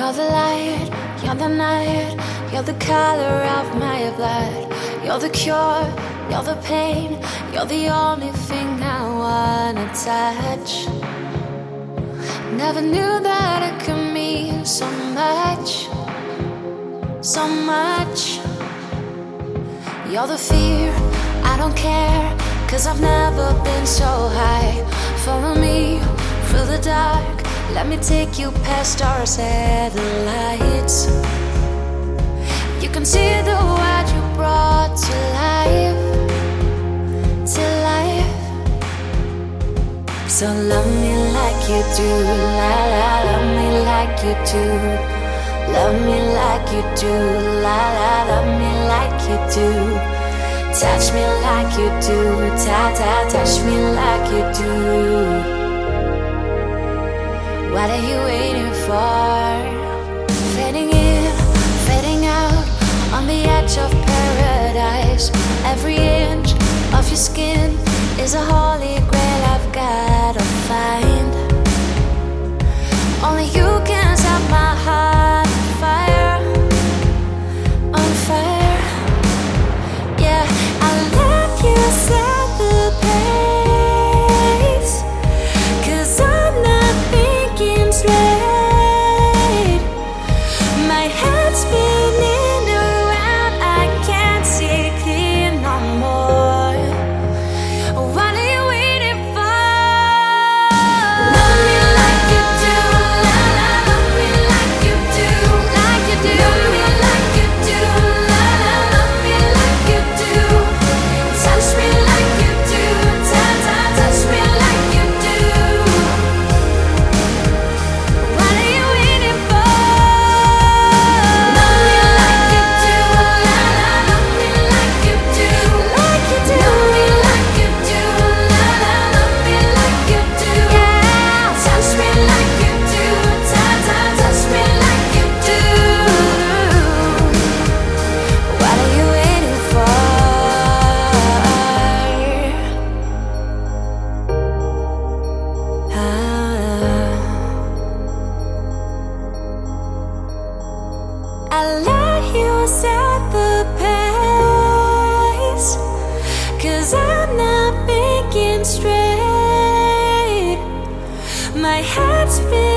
You're the light, you're the night, you're the color of my blood. You're the cure, you're the pain, you're the only thing I wanna touch. Never knew that it could mean so much, so much. You're the fear, I don't care, 'cause I've never been so high. Follow me through the dark, let me take you past our satellites. You can see the world you brought to life, to life. So love me like you do, la la, love me like you do. Love me like you do, la la, love me like you do. Touch me like you do, ta ta, touch me like you do. What are you waiting for? Fading in, fading out, on the edge of paradise. Every inch of your skin is a holy grail I've gotta find. Only you can set my heart on fire, on fire. Yeah, I'll let you set the pace, 'cause I'm not thinking straight. My head's spinning around, I can't see clear no more. What are you waiting for? Love me like you do, la la, love me like you do, like you do. Love me like you do, la la, love me like you do. Touch me like you do, ta ta, touch me like you do. What are you waiting for? Love me like you do, la la, love me like you do, like you do. Love me like you do, la la, love me like you do. Yeah, touch me like you do, ta ta, touch me like you do. What are you waiting for? I'll let you set the pace, 'cause I'm not thinking straight. My head's spinning